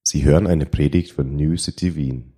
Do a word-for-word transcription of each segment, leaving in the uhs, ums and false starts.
Sie hören eine Predigt von New City Wien.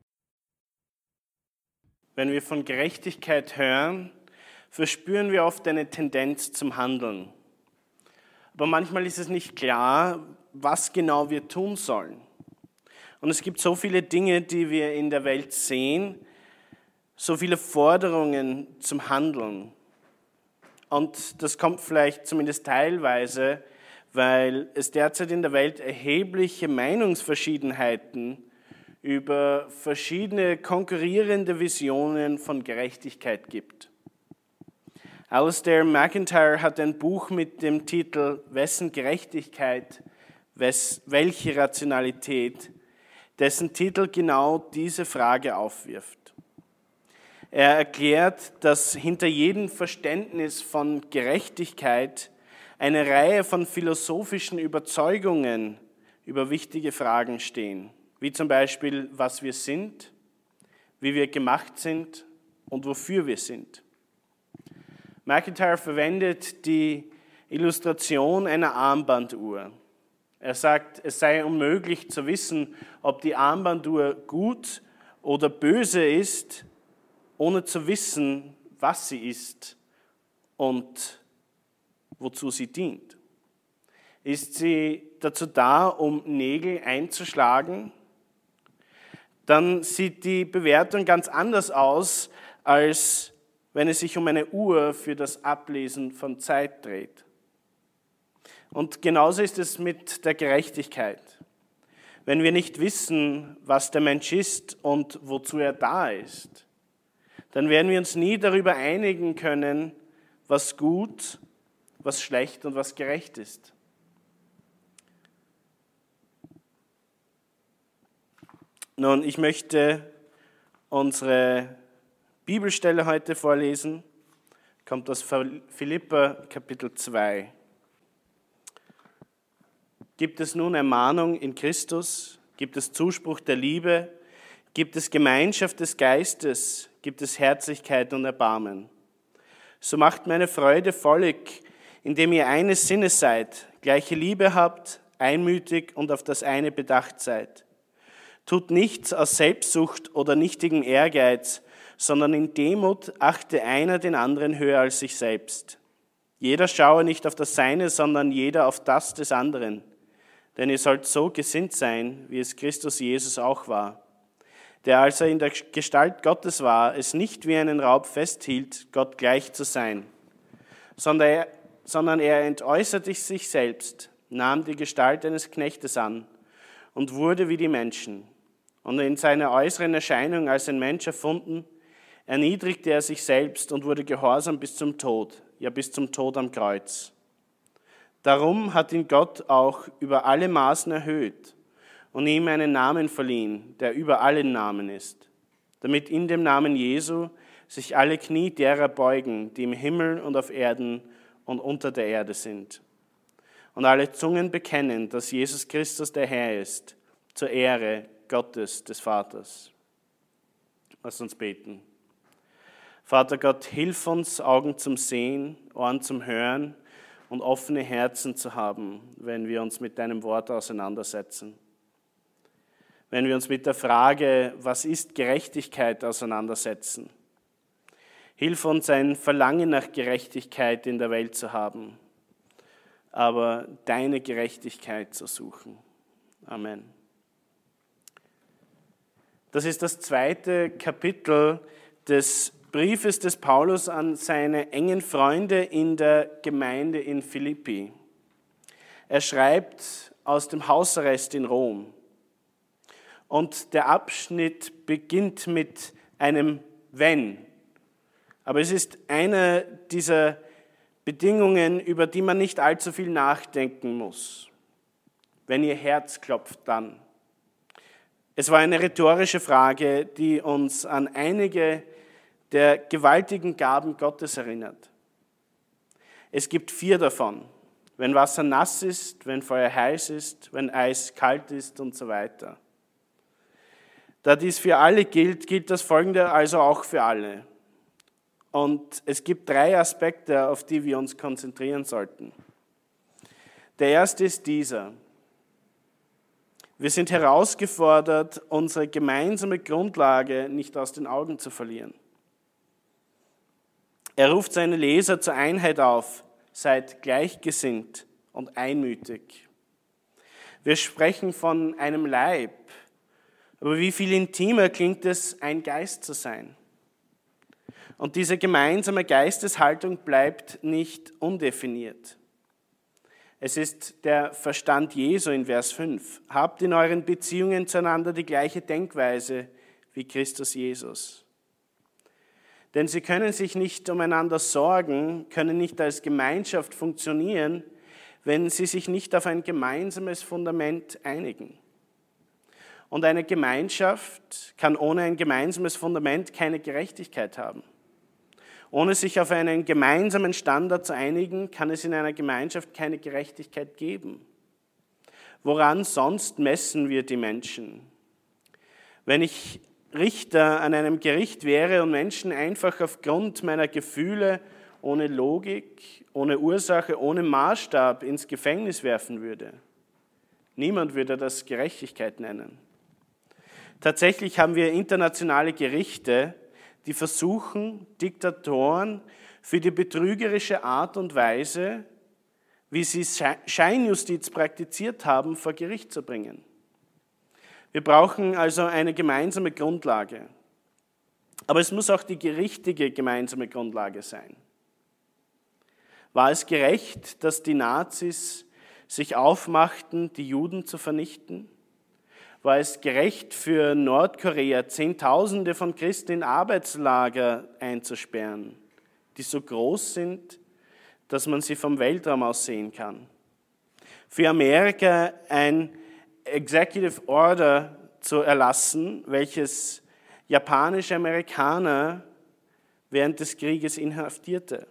Wenn wir von Gerechtigkeit hören, verspüren wir oft eine Tendenz zum Handeln. Aber manchmal ist es nicht klar, was genau wir tun sollen. Und es gibt so viele Dinge, die wir in der Welt sehen, so viele Forderungen zum Handeln. Und das kommt vielleicht zumindest teilweise, weil es derzeit in der Welt erhebliche Meinungsverschiedenheiten über verschiedene konkurrierende Visionen von Gerechtigkeit gibt. Alistair McIntyre hat ein Buch mit dem Titel Wessen Gerechtigkeit, welche Rationalität, dessen Titel genau diese Frage aufwirft. Er erklärt, dass hinter jedem Verständnis von Gerechtigkeit eine Reihe von philosophischen Überzeugungen über wichtige Fragen stehen, wie zum Beispiel, was wir sind, wie wir gemacht sind und wofür wir sind. McIntyre verwendet die Illustration einer Armbanduhr. Er sagt, es sei unmöglich zu wissen, ob die Armbanduhr gut oder böse ist, ohne zu wissen, was sie ist und wozu sie dient. Ist sie dazu da, um Nägel einzuschlagen? Dann sieht die Bewertung ganz anders aus, als wenn es sich um eine Uhr für das Ablesen von Zeit dreht. Und genauso ist es mit der Gerechtigkeit. Wenn wir nicht wissen, was der Mensch ist und wozu er da ist, dann werden wir uns nie darüber einigen können, was gut, was schlecht und was gerecht ist. Nun, ich möchte unsere Bibelstelle heute vorlesen. Kommt aus Philipper Kapitel zwei. Gibt es nun Ermahnung in Christus? Gibt es Zuspruch der Liebe? Gibt es Gemeinschaft des Geistes? Gibt es Herzlichkeit und Erbarmen? So macht meine Freude völlig, indem ihr eines Sinnes seid, gleiche Liebe habt, einmütig und auf das eine bedacht seid. Tut nichts aus Selbstsucht oder nichtigem Ehrgeiz, sondern in Demut achte einer den anderen höher als sich selbst. Jeder schaue nicht auf das Seine, sondern jeder auf das des anderen. Denn ihr sollt so gesinnt sein, wie es Christus Jesus auch war, der, als er in der Gestalt Gottes war, es nicht wie einen Raub festhielt, Gott gleich zu sein, sondern er, sondern er entäußerte sich selbst, nahm die Gestalt eines Knechtes an und wurde wie die Menschen. Und in seiner äußeren Erscheinung als ein Mensch erfunden, erniedrigte er sich selbst und wurde gehorsam bis zum Tod, ja bis zum Tod am Kreuz. Darum hat ihn Gott auch über alle Maßen erhöht und ihm einen Namen verliehen, der über allen Namen ist, damit in dem Namen Jesu sich alle Knie derer beugen, die im Himmel und auf Erden und unter der Erde sind. Und alle Zungen bekennen, dass Jesus Christus der Herr ist, zur Ehre Gottes, des Vaters. Lass uns beten. Vater Gott, hilf uns, Augen zum Sehen, Ohren zum Hören und offene Herzen zu haben, wenn wir uns mit deinem Wort auseinandersetzen. Wenn wir uns mit der Frage, was ist Gerechtigkeit, auseinandersetzen. Hilf uns, ein Verlangen nach Gerechtigkeit in der Welt zu haben, aber deine Gerechtigkeit zu suchen. Amen. Das ist das zweite Kapitel des Briefes des Paulus an seine engen Freunde in der Gemeinde in Philippi. Er schreibt aus dem Hausarrest in Rom. Und der Abschnitt beginnt mit einem Wenn. Aber es ist eine dieser Bedingungen, über die man nicht allzu viel nachdenken muss. Wenn ihr Herz klopft, dann. Es war eine rhetorische Frage, die uns an einige der gewaltigen Gaben Gottes erinnert. Es gibt vier davon. Wenn Wasser nass ist, wenn Feuer heiß ist, wenn Eis kalt ist und so weiter. Da dies für alle gilt, gilt das Folgende also auch für alle. Und es gibt drei Aspekte, auf die wir uns konzentrieren sollten. Der erste ist dieser. Wir sind herausgefordert, unsere gemeinsame Grundlage nicht aus den Augen zu verlieren. Er ruft seine Leser zur Einheit auf, seid gleichgesinnt und einmütig. Wir sprechen von einem Leib, aber wie viel intimer klingt es, ein Geist zu sein. Und diese gemeinsame Geisteshaltung bleibt nicht undefiniert. Es ist der Verstand Jesu in Vers fünf. Habt in euren Beziehungen zueinander die gleiche Denkweise wie Christus Jesus. Denn sie können sich nicht umeinander sorgen, können nicht als Gemeinschaft funktionieren, wenn sie sich nicht auf ein gemeinsames Fundament einigen. Und eine Gemeinschaft kann ohne ein gemeinsames Fundament keine Gerechtigkeit haben. Ohne sich auf einen gemeinsamen Standard zu einigen, kann es in einer Gemeinschaft keine Gerechtigkeit geben. Woran sonst messen wir die Menschen? Wenn ich Richter an einem Gericht wäre und Menschen einfach aufgrund meiner Gefühle ohne Logik, ohne Ursache, ohne Maßstab ins Gefängnis werfen würde. Niemand würde das Gerechtigkeit nennen. Tatsächlich haben wir internationale Gerichte, die versuchen, Diktatoren für die betrügerische Art und Weise, wie sie Scheinjustiz praktiziert haben, vor Gericht zu bringen. Wir brauchen also eine gemeinsame Grundlage. Aber es muss auch die richtige gemeinsame Grundlage sein. War es gerecht, dass die Nazis sich aufmachten, die Juden zu vernichten? War es gerecht für Nordkorea, Zehntausende von Christen in Arbeitslager einzusperren, die so groß sind, dass man sie vom Weltraum aus sehen kann? Für Amerika ein Executive Order zu erlassen, welches japanische Amerikaner während des Krieges inhaftierte.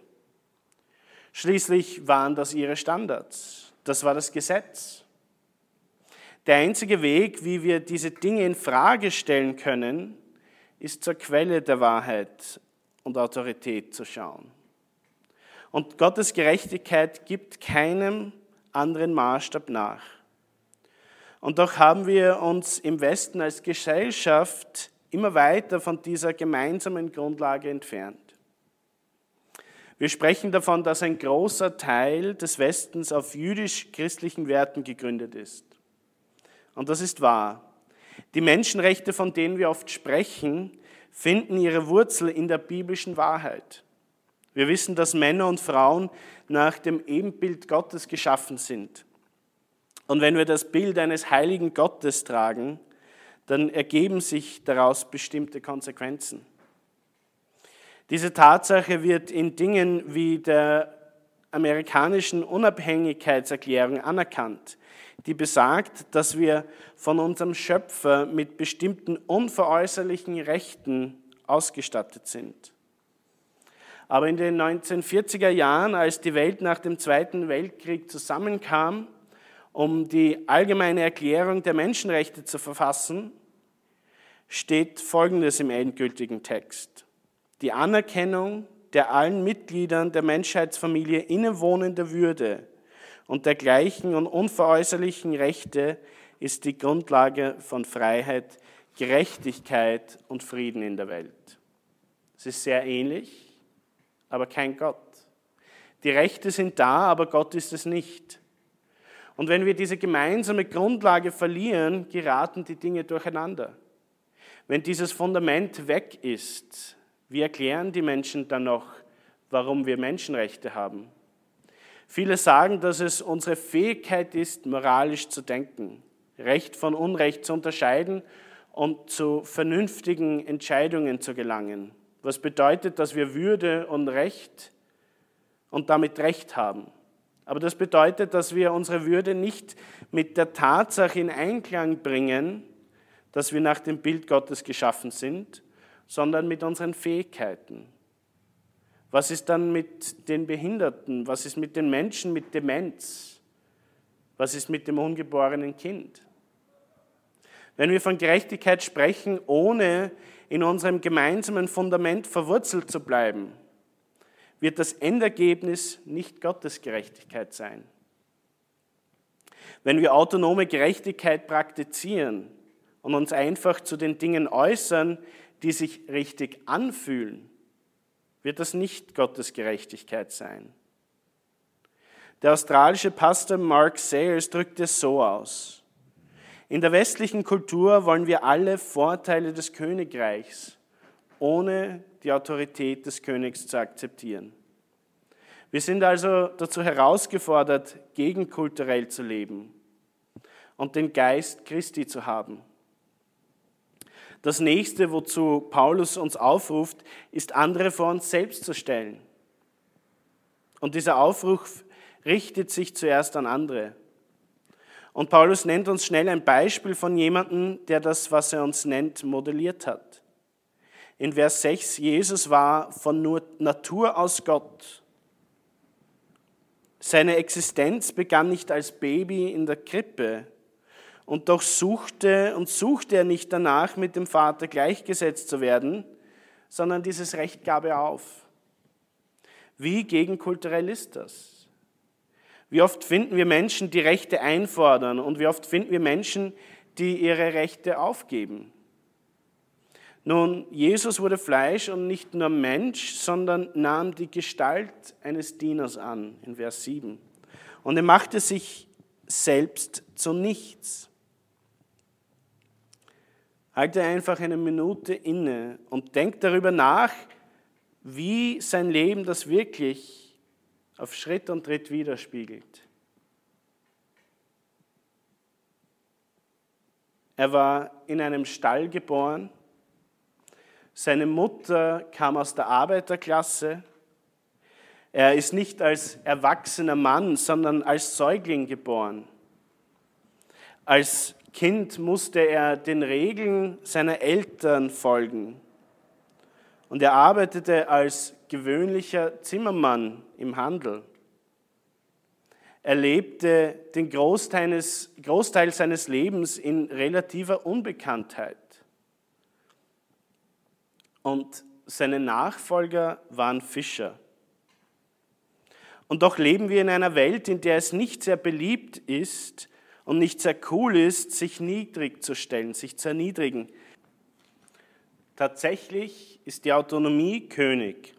Schließlich waren das ihre Standards. Das war das Gesetz. Der einzige Weg, wie wir diese Dinge in Frage stellen können, ist zur Quelle der Wahrheit und Autorität zu schauen. Und Gottes Gerechtigkeit gibt keinem anderen Maßstab nach. Und doch haben wir uns im Westen als Gesellschaft immer weiter von dieser gemeinsamen Grundlage entfernt. Wir sprechen davon, dass ein großer Teil des Westens auf jüdisch-christlichen Werten gegründet ist. Und das ist wahr. Die Menschenrechte, von denen wir oft sprechen, finden ihre Wurzel in der biblischen Wahrheit. Wir wissen, dass Männer und Frauen nach dem Ebenbild Gottes geschaffen sind. Und wenn wir das Bild eines heiligen Gottes tragen, dann ergeben sich daraus bestimmte Konsequenzen. Diese Tatsache wird in Dingen wie der amerikanischen Unabhängigkeitserklärung anerkannt, die besagt, dass wir von unserem Schöpfer mit bestimmten unveräußerlichen Rechten ausgestattet sind. Aber in den neunzehnhundertvierziger Jahren, als die Welt nach dem Zweiten Weltkrieg zusammenkam, um die allgemeine Erklärung der Menschenrechte zu verfassen, steht Folgendes im endgültigen Text. Die Anerkennung der allen Mitgliedern der Menschheitsfamilie innewohnender Würde und der gleichen und unveräußerlichen Rechte ist die Grundlage von Freiheit, Gerechtigkeit und Frieden in der Welt. Es ist sehr ähnlich, aber kein Gott. Die Rechte sind da, aber Gott ist es nicht. Und wenn wir diese gemeinsame Grundlage verlieren, geraten die Dinge durcheinander. Wenn dieses Fundament weg ist, wie erklären die Menschen dann noch, warum wir Menschenrechte haben? Viele sagen, dass es unsere Fähigkeit ist, moralisch zu denken, Recht von Unrecht zu unterscheiden und zu vernünftigen Entscheidungen zu gelangen. Was bedeutet, dass wir Würde und Recht und damit Recht haben. Aber das bedeutet, dass wir unsere Würde nicht mit der Tatsache in Einklang bringen, dass wir nach dem Bild Gottes geschaffen sind, sondern mit unseren Fähigkeiten. Was ist dann mit den Behinderten? Was ist mit den Menschen mit Demenz? Was ist mit dem ungeborenen Kind? Wenn wir von Gerechtigkeit sprechen, ohne in unserem gemeinsamen Fundament verwurzelt zu bleiben, wird das Endergebnis nicht Gottes Gerechtigkeit sein. Wenn wir autonome Gerechtigkeit praktizieren und uns einfach zu den Dingen äußern, die sich richtig anfühlen, wird das nicht Gottes Gerechtigkeit sein. Der australische Pastor Mark Sayers drückt es so aus: In der westlichen Kultur wollen wir alle Vorteile des Königreichs, ohne die Autorität des Königs zu akzeptieren. Wir sind also dazu herausgefordert, gegenkulturell zu leben und den Geist Christi zu haben. Das Nächste, wozu Paulus uns aufruft, ist, andere vor uns selbst zu stellen. Und dieser Aufruf richtet sich zuerst an andere. Und Paulus nennt uns schnell ein Beispiel von jemandem, der das, was er uns nennt, modelliert hat. In Vers sechs, Jesus war von nur Natur aus Gott. Seine Existenz begann nicht als Baby in der Krippe, und doch suchte und suchte er nicht danach, mit dem Vater gleichgesetzt zu werden, sondern dieses Recht gab er auf. Wie gegenkulturell ist das? Wie oft finden wir Menschen, die Rechte einfordern, und wie oft finden wir Menschen, die ihre Rechte aufgeben? Nun, Jesus wurde Fleisch und nicht nur Mensch, sondern nahm die Gestalt eines Dieners an, in Vers sieben. Und er machte sich selbst zu nichts. Halte einfach eine Minute inne und denk darüber nach, wie sein Leben das wirklich auf Schritt und Tritt widerspiegelt. Er war in einem Stall geboren. Seine Mutter kam aus der Arbeiterklasse. Er ist nicht als erwachsener Mann, sondern als Säugling geboren. Als Kind musste er den Regeln seiner Eltern folgen. Und er arbeitete als gewöhnlicher Zimmermann im Handel. Er lebte den Großteil, Großteil seines Lebens in relativer Unbekanntheit. Und seine Nachfolger waren Fischer. Und doch leben wir in einer Welt, in der es nicht sehr beliebt ist und nicht sehr cool ist, sich niedrig zu stellen, sich zu erniedrigen. Tatsächlich ist die Autonomie König.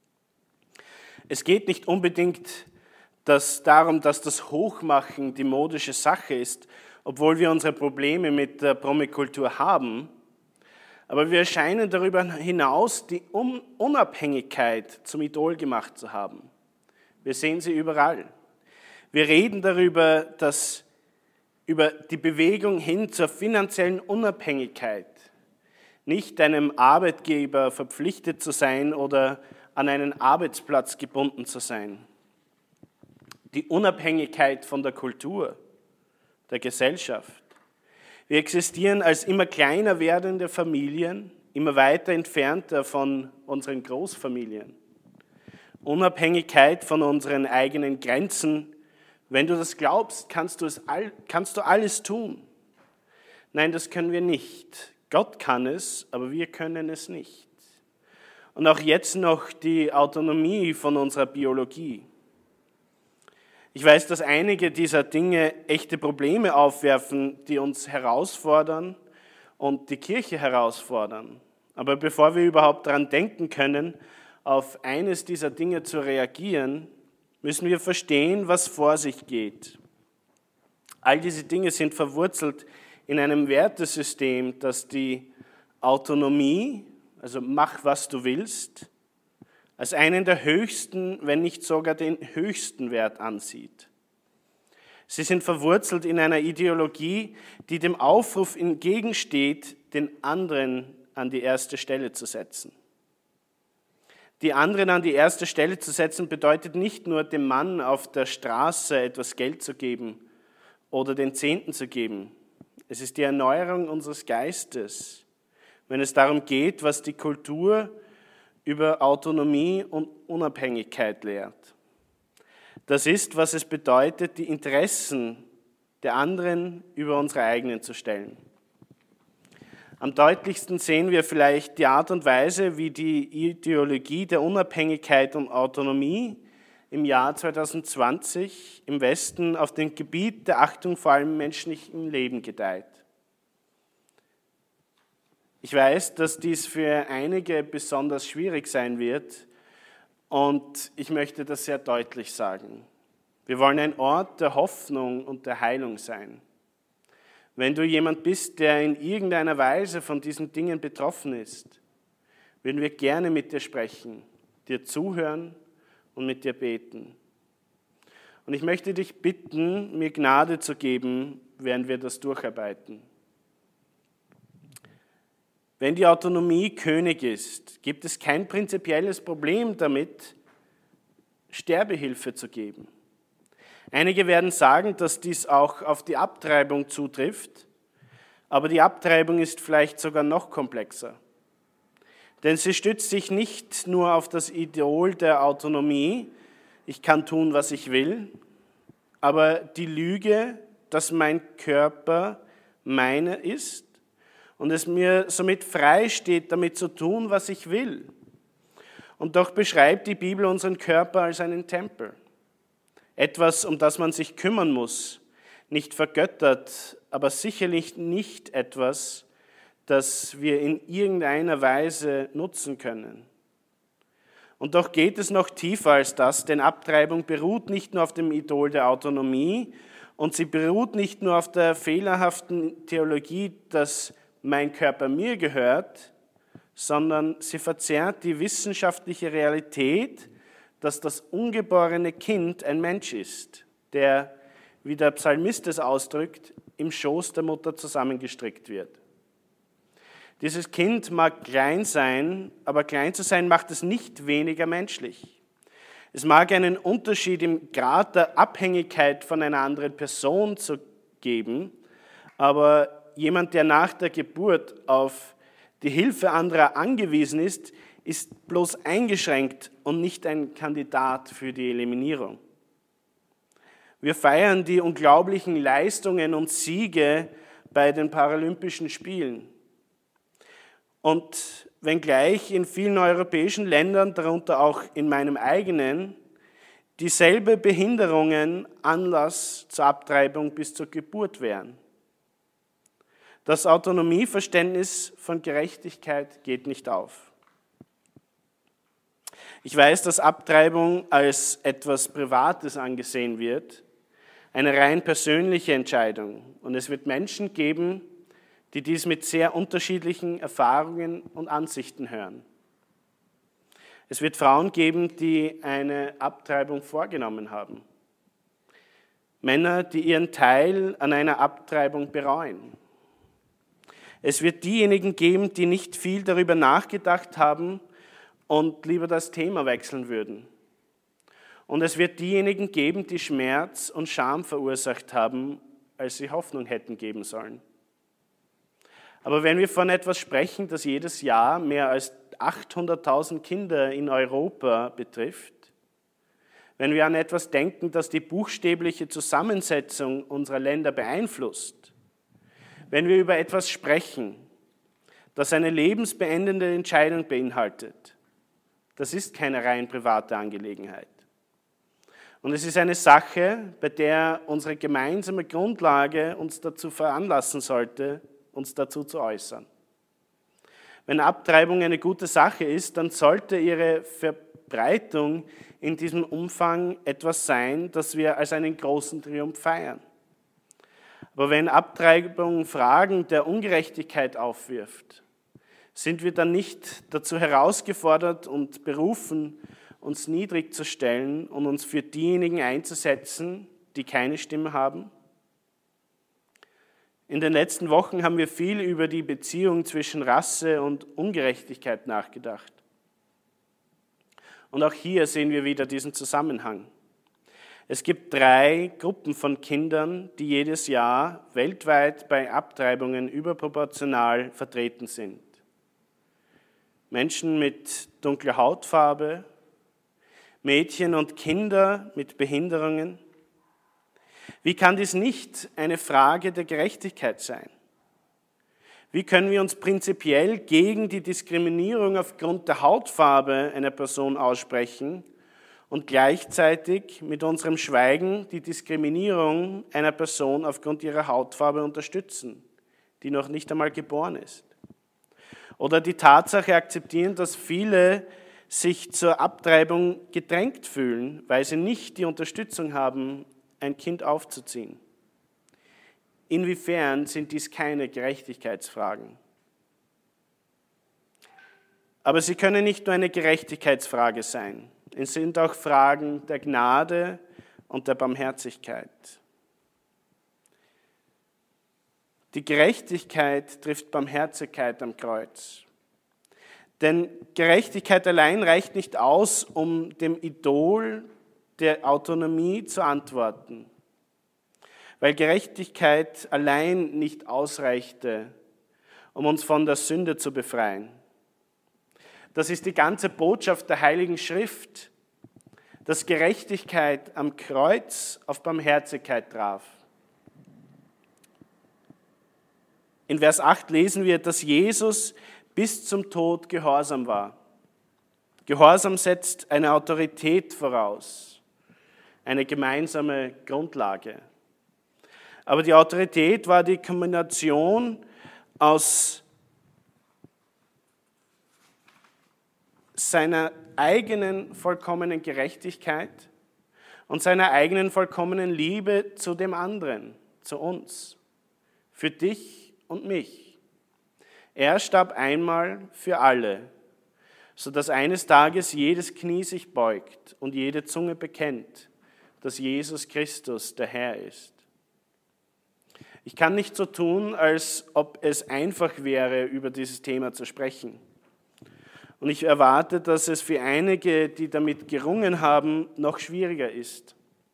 Es geht nicht unbedingt dass darum, dass das Hochmachen die modische Sache ist, obwohl wir unsere Probleme mit der Promikultur haben. Aber wir scheinen darüber hinaus die Unabhängigkeit zum Idol gemacht zu haben. Wir sehen sie überall. Wir reden darüber, dass über die Bewegung hin zur finanziellen Unabhängigkeit, nicht einem Arbeitgeber verpflichtet zu sein oder an einen Arbeitsplatz gebunden zu sein. Die Unabhängigkeit von der Kultur, der Gesellschaft. Wir existieren als immer kleiner werdende Familien, immer weiter entfernter von unseren Großfamilien. Unabhängigkeit von unseren eigenen Grenzen. Wenn du das glaubst, kannst du, es all, kannst du alles tun. Nein, das können wir nicht. Gott kann es, aber wir können es nicht. Und auch jetzt noch die Autonomie von unserer Biologie. Ich weiß, dass einige dieser Dinge echte Probleme aufwerfen, die uns herausfordern und die Kirche herausfordern. Aber bevor wir überhaupt daran denken können, auf eines dieser Dinge zu reagieren, müssen wir verstehen, was vor sich geht. All diese Dinge sind verwurzelt in einem Wertesystem, das die Autonomie, also mach, was du willst, als einen der höchsten, wenn nicht sogar den höchsten Wert ansieht. Sie sind verwurzelt in einer Ideologie, die dem Aufruf entgegensteht, den anderen an die erste Stelle zu setzen. Die anderen an die erste Stelle zu setzen bedeutet nicht nur, dem Mann auf der Straße etwas Geld zu geben oder den Zehnten zu geben. Es ist die Erneuerung unseres Geistes, wenn es darum geht, was die Kultur über Autonomie und Unabhängigkeit lehrt. Das ist, was es bedeutet, die Interessen der anderen über unsere eigenen zu stellen. Am deutlichsten sehen wir vielleicht die Art und Weise, wie die Ideologie der Unabhängigkeit und Autonomie im Jahr zweitausendzwanzig im Westen auf dem Gebiet der Achtung vor allem menschlichen Leben gedeiht. Ich weiß, dass dies für einige besonders schwierig sein wird und ich möchte das sehr deutlich sagen. Wir wollen ein Ort der Hoffnung und der Heilung sein. Wenn du jemand bist, der in irgendeiner Weise von diesen Dingen betroffen ist, würden wir gerne mit dir sprechen, dir zuhören und mit dir beten. Und ich möchte dich bitten, mir Gnade zu geben, während wir das durcharbeiten. Wenn die Autonomie König ist, gibt es kein prinzipielles Problem damit, Sterbehilfe zu geben. Einige werden sagen, dass dies auch auf die Abtreibung zutrifft, aber die Abtreibung ist vielleicht sogar noch komplexer. Denn sie stützt sich nicht nur auf das Idol der Autonomie, ich kann tun, was ich will, aber die Lüge, dass mein Körper meine ist, und es mir somit frei steht, damit zu tun, was ich will. Und doch beschreibt die Bibel unseren Körper als einen Tempel. Etwas, um das man sich kümmern muss, nicht vergöttert, aber sicherlich nicht etwas, das wir in irgendeiner Weise nutzen können. Und doch geht es noch tiefer als das, denn Abtreibung beruht nicht nur auf dem Idol der Autonomie und sie beruht nicht nur auf der fehlerhaften Theologie, dass mein Körper mir gehört, sondern sie verzerrt die wissenschaftliche Realität, dass das ungeborene Kind ein Mensch ist, der, wie der Psalmist es ausdrückt, im Schoß der Mutter zusammengestrickt wird. Dieses Kind mag klein sein, aber klein zu sein macht es nicht weniger menschlich. Es mag einen Unterschied im Grad der Abhängigkeit von einer anderen Person zu geben, aber jemand, der nach der Geburt auf die Hilfe anderer angewiesen ist, ist bloß eingeschränkt und nicht ein Kandidat für die Eliminierung. Wir feiern die unglaublichen Leistungen und Siege bei den Paralympischen Spielen. Und wenngleich in vielen europäischen Ländern, darunter auch in meinem eigenen, dieselbe Behinderungen Anlass zur Abtreibung bis zur Geburt wären. Das Autonomieverständnis von Gerechtigkeit geht nicht auf. Ich weiß, dass Abtreibung als etwas Privates angesehen wird, eine rein persönliche Entscheidung. Und es wird Menschen geben, die dies mit sehr unterschiedlichen Erfahrungen und Ansichten hören. Es wird Frauen geben, die eine Abtreibung vorgenommen haben. Männer, die ihren Teil an einer Abtreibung bereuen. Es wird diejenigen geben, die nicht viel darüber nachgedacht haben und lieber das Thema wechseln würden. Und es wird diejenigen geben, die Schmerz und Scham verursacht haben, als sie Hoffnung hätten geben sollen. Aber wenn wir von etwas sprechen, das jedes Jahr mehr als achthunderttausend Kinder in Europa betrifft, wenn wir an etwas denken, das die buchstäbliche Zusammensetzung unserer Länder beeinflusst, wenn wir über etwas sprechen, das eine lebensbeendende Entscheidung beinhaltet, das ist keine rein private Angelegenheit. Und es ist eine Sache, bei der unsere gemeinsame Grundlage uns dazu veranlassen sollte, uns dazu zu äußern. Wenn Abtreibung eine gute Sache ist, dann sollte ihre Verbreitung in diesem Umfang etwas sein, das wir als einen großen Triumph feiern. Aber wenn Abtreibung Fragen der Ungerechtigkeit aufwirft, sind wir dann nicht dazu herausgefordert und berufen, uns niedrig zu stellen und uns für diejenigen einzusetzen, die keine Stimme haben? In den letzten Wochen haben wir viel über die Beziehung zwischen Rasse und Ungerechtigkeit nachgedacht. Und auch hier sehen wir wieder diesen Zusammenhang. Es gibt drei Gruppen von Kindern, die jedes Jahr weltweit bei Abtreibungen überproportional vertreten sind. Menschen mit dunkler Hautfarbe, Mädchen und Kinder mit Behinderungen. Wie kann dies nicht eine Frage der Gerechtigkeit sein? Wie können wir uns prinzipiell gegen die Diskriminierung aufgrund der Hautfarbe einer Person aussprechen und gleichzeitig mit unserem Schweigen die Diskriminierung einer Person aufgrund ihrer Hautfarbe unterstützen, die noch nicht einmal geboren ist. Oder die Tatsache akzeptieren, dass viele sich zur Abtreibung gedrängt fühlen, weil sie nicht die Unterstützung haben, ein Kind aufzuziehen. Inwiefern sind dies keine Gerechtigkeitsfragen? Aber sie können nicht nur eine Gerechtigkeitsfrage sein. Es sind auch Fragen der Gnade und der Barmherzigkeit. Die Gerechtigkeit trifft Barmherzigkeit am Kreuz. Denn Gerechtigkeit allein reicht nicht aus, um dem Idol der Autonomie zu antworten. Weil Gerechtigkeit allein nicht ausreichte, um uns von der Sünde zu befreien. Das ist die ganze Botschaft der Heiligen Schrift, dass Gerechtigkeit am Kreuz auf Barmherzigkeit traf. In Vers acht lesen wir, dass Jesus bis zum Tod gehorsam war. Gehorsam setzt eine Autorität voraus, eine gemeinsame Grundlage. Aber die Autorität war die Kombination aus seiner eigenen vollkommenen Gerechtigkeit und seiner eigenen vollkommenen Liebe zu dem anderen, zu uns, für dich und mich. Er starb einmal für alle, sodass eines Tages jedes Knie sich beugt und jede Zunge bekennt, dass Jesus Christus der Herr ist. Ich kann nicht so tun, als ob es einfach wäre, über dieses Thema zu sprechen. Und ich erwarte, dass es für einige, die damit gerungen haben, noch schwieriger ist.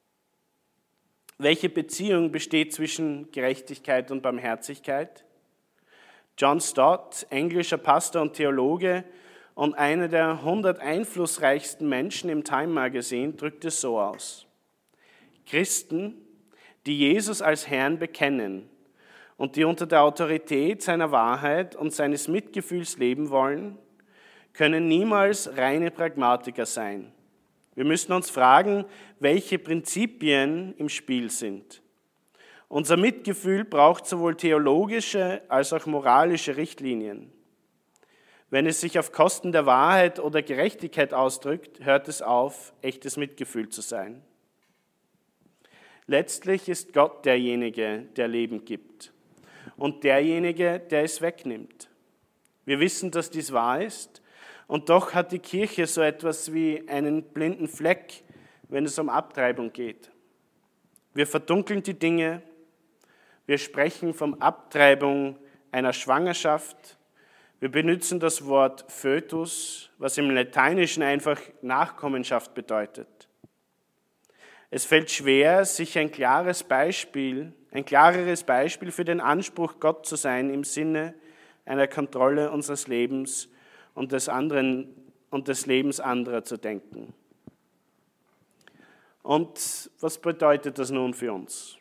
Welche Beziehung besteht zwischen Gerechtigkeit und Barmherzigkeit? John Stott, englischer Pastor und Theologe und einer der hundert einflussreichsten Menschen im Time Magazine, drückt es so aus. Christen, die Jesus als Herrn bekennen und die unter der Autorität seiner Wahrheit und seines Mitgefühls leben wollen, können niemals reine Pragmatiker sein. Wir müssen uns fragen, welche Prinzipien im Spiel sind. Unser Mitgefühl braucht sowohl theologische als auch moralische Richtlinien. Wenn es sich auf Kosten der Wahrheit oder Gerechtigkeit ausdrückt, hört es auf, echtes Mitgefühl zu sein. Letztlich ist Gott derjenige, der Leben gibt und derjenige, der es wegnimmt. Wir wissen, dass dies wahr ist. Und doch hat die Kirche so etwas wie einen blinden Fleck, wenn es um Abtreibung geht. Wir verdunkeln die Dinge, wir sprechen von Abtreibung einer Schwangerschaft, wir benutzen das Wort Fötus, was im Lateinischen einfach Nachkommenschaft bedeutet. Es fällt schwer, sich ein klares Beispiel, ein klareres Beispiel für den Anspruch, Gott zu sein, im Sinne einer Kontrolle unseres Lebens und des anderen und des Lebens anderer zu denken. Und was bedeutet das nun für uns?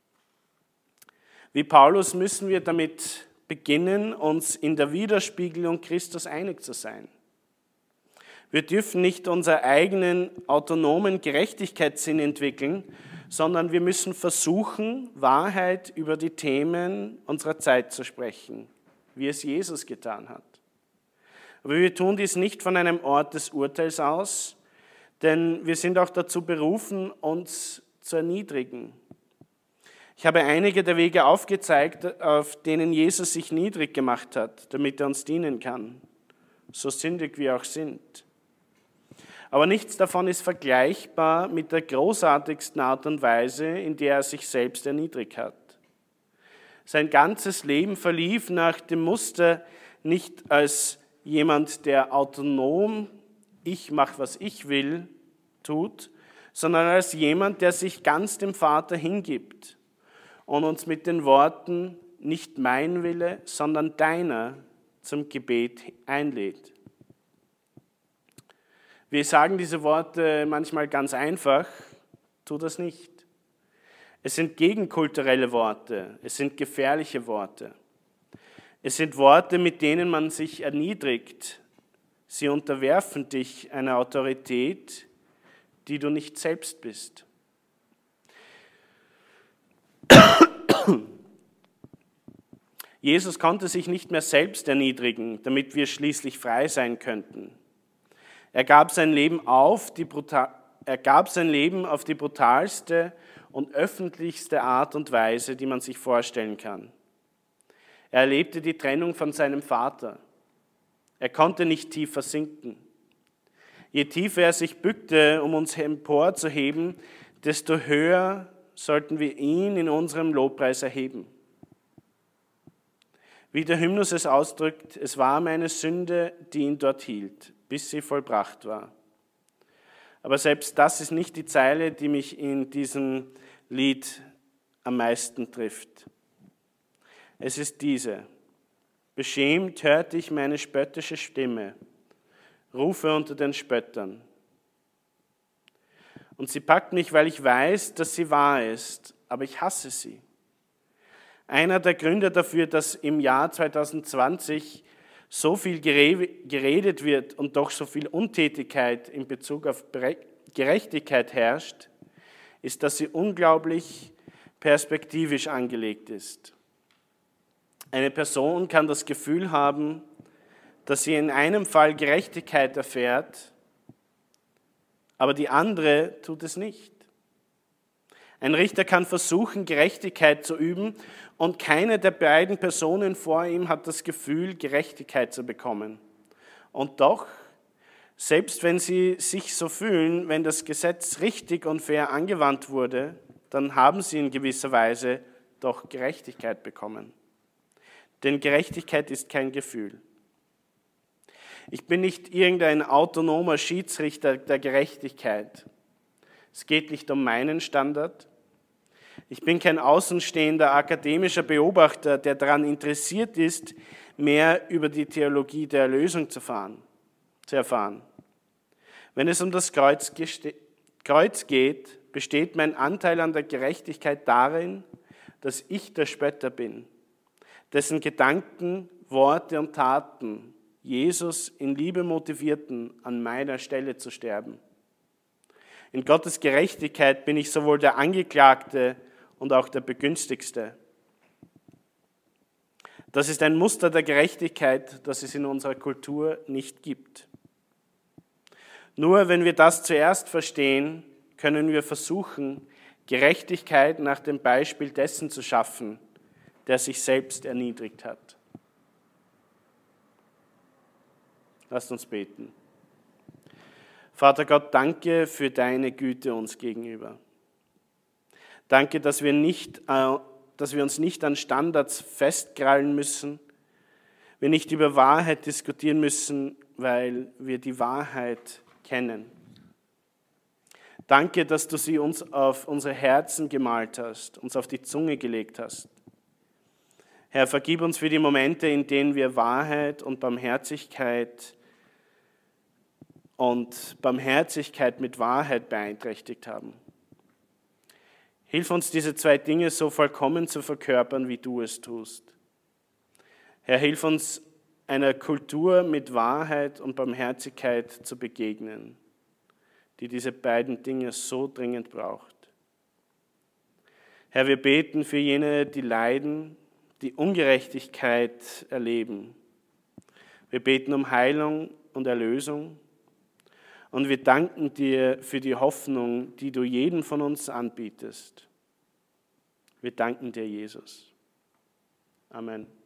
Wie Paulus müssen wir damit beginnen, uns in der Widerspiegelung Christus einig zu sein. Wir dürfen nicht unseren eigenen autonomen Gerechtigkeitssinn entwickeln, sondern wir müssen versuchen, Wahrheit über die Themen unserer Zeit zu sprechen, wie es Jesus getan hat. Aber wir tun dies nicht von einem Ort des Urteils aus, denn wir sind auch dazu berufen, uns zu erniedrigen. Ich habe einige der Wege aufgezeigt, auf denen Jesus sich niedrig gemacht hat, damit er uns dienen kann, so sündig wir auch sind. Aber nichts davon ist vergleichbar mit der großartigsten Art und Weise, in der er sich selbst erniedrigt hat. Sein ganzes Leben verlief nach dem Muster nicht als jemand, der autonom, ich mache, was ich will, tut, sondern als jemand, der sich ganz dem Vater hingibt und uns mit den Worten, nicht mein Wille, sondern deiner, zum Gebet einlädt. Wir sagen diese Worte manchmal ganz einfach, tu das nicht. Es sind gegenkulturelle Worte, es sind gefährliche Worte. Es sind Worte, mit denen man sich erniedrigt. Sie unterwerfen dich einer Autorität, die du nicht selbst bist. Jesus konnte sich nicht mehr selbst erniedrigen, damit wir schließlich frei sein könnten. Er gab sein Leben auf die brutal, er gab sein Leben auf die brutalste und öffentlichste Art und Weise, die man sich vorstellen kann. Er erlebte die Trennung von seinem Vater. Er konnte nicht tiefer sinken. Je tiefer er sich bückte, um uns emporzuheben, desto höher sollten wir ihn in unserem Lobpreis erheben. Wie der Hymnus es ausdrückt, es war meine Sünde, die ihn dort hielt, bis sie vollbracht war. Aber selbst das ist nicht die Zeile, die mich in diesem Lied am meisten trifft. Es ist diese: Beschämt hörte ich meine spöttische Stimme, rufe unter den Spöttern. Und sie packt mich, weil ich weiß, dass sie wahr ist, aber ich hasse sie. Einer der Gründe dafür, dass im Jahr zwanzig zwanzig so viel geredet wird und doch so viel Untätigkeit in Bezug auf Gerechtigkeit herrscht, ist, dass sie unglaublich perspektivisch angelegt ist. Eine Person kann das Gefühl haben, dass sie in einem Fall Gerechtigkeit erfährt, aber die andere tut es nicht. Ein Richter kann versuchen, Gerechtigkeit zu üben, und keine der beiden Personen vor ihm hat das Gefühl, Gerechtigkeit zu bekommen. Und doch, selbst wenn sie sich so fühlen, wenn das Gesetz richtig und fair angewandt wurde, dann haben sie in gewisser Weise doch Gerechtigkeit bekommen. Denn Gerechtigkeit ist kein Gefühl. Ich bin nicht irgendein autonomer Schiedsrichter der Gerechtigkeit. Es geht nicht um meinen Standard. Ich bin kein außenstehender akademischer Beobachter, der daran interessiert ist, mehr über die Theologie der Erlösung zu erfahren. Wenn es um das Kreuz geht, besteht mein Anteil an der Gerechtigkeit darin, dass ich der Spötter bin, dessen Gedanken, Worte und Taten Jesus in Liebe motivierten, an meiner Stelle zu sterben. In Gottes Gerechtigkeit bin ich sowohl der Angeklagte und auch der Begünstigte. Das ist ein Muster der Gerechtigkeit, das es in unserer Kultur nicht gibt. Nur wenn wir das zuerst verstehen, können wir versuchen, Gerechtigkeit nach dem Beispiel dessen zu schaffen, der sich selbst erniedrigt hat. Lasst uns beten. Vater Gott, danke für deine Güte uns gegenüber. Danke, dass wir, nicht, äh, dass wir uns nicht an Standards festkrallen müssen, wir nicht über Wahrheit diskutieren müssen, weil wir die Wahrheit kennen. Danke, dass du sie uns auf unsere Herzen gemalt hast, uns auf die Zunge gelegt hast. Herr, vergib uns für die Momente, in denen wir Wahrheit und Barmherzigkeit und Barmherzigkeit mit Wahrheit beeinträchtigt haben. Hilf uns, diese zwei Dinge so vollkommen zu verkörpern, wie du es tust. Herr, hilf uns, einer Kultur mit Wahrheit und Barmherzigkeit zu begegnen, die diese beiden Dinge so dringend braucht. Herr, wir beten für jene, die leiden, die Ungerechtigkeit erleben. Wir beten um Heilung und Erlösung. Und wir danken dir für die Hoffnung, die du jedem von uns anbietest. Wir danken dir, Jesus. Amen.